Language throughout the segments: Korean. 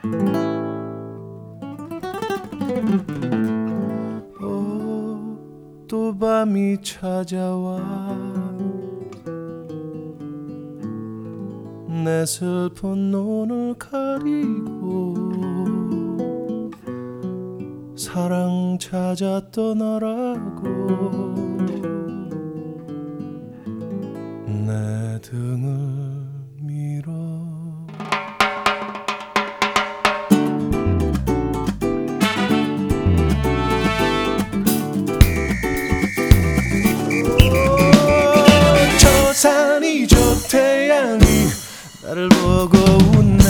또 밤이 찾아와 내 슬픈 눈을 가리고 사랑 찾아 떠나라고 내 등을 밀어 저 산이 저 태양이 나를 보고 웃네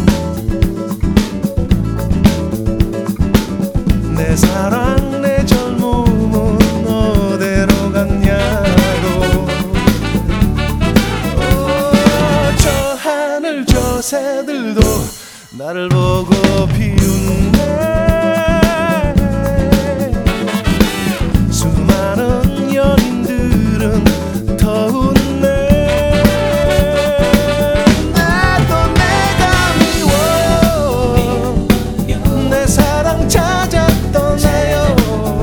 내 사랑 내 젊음은 어디로 갔냐고 저 하늘 저 새들도 나를 보고 비웃네 수많은 연인들은 더 웃네 나도 내가 미워요 내 사랑 찾아 떠나요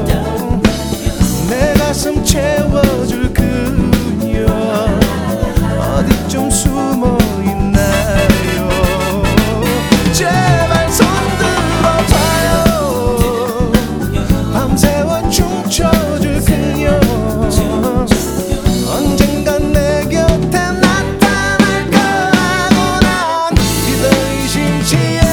내 가슴 채워줄 그녀 어디쯤 숨어 있나요 제발 손 들어봐요 밤새워 춤춰줄 그녀 언젠간 내 곁에 나타날 거라고 난 믿어 의심치에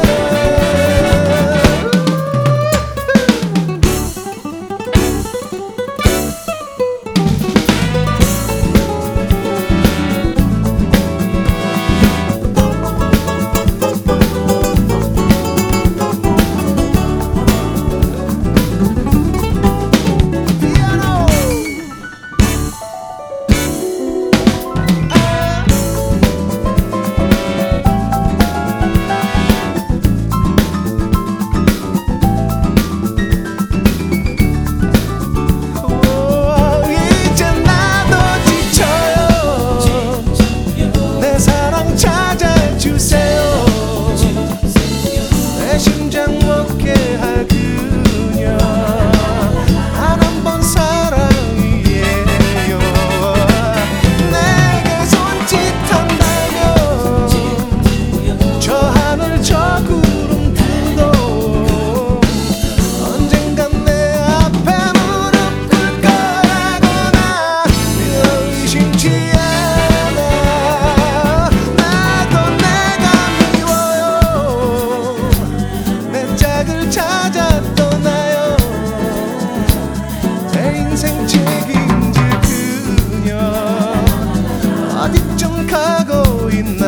이제 나도 지쳐요 내 사랑 찾아주세요 내 심장 먹게 할 그녀 단 한 번 사랑이에요 내게 손짓한다면 저 하늘 저 구름들도 언젠간 내 앞에 무릎 꿇을 거라고 나 믿어 의심치 않아 나도 내가 미워요 내 짝을 찾아 떠나요 내 인생 책임질 그녀 어디쯤 가고 있나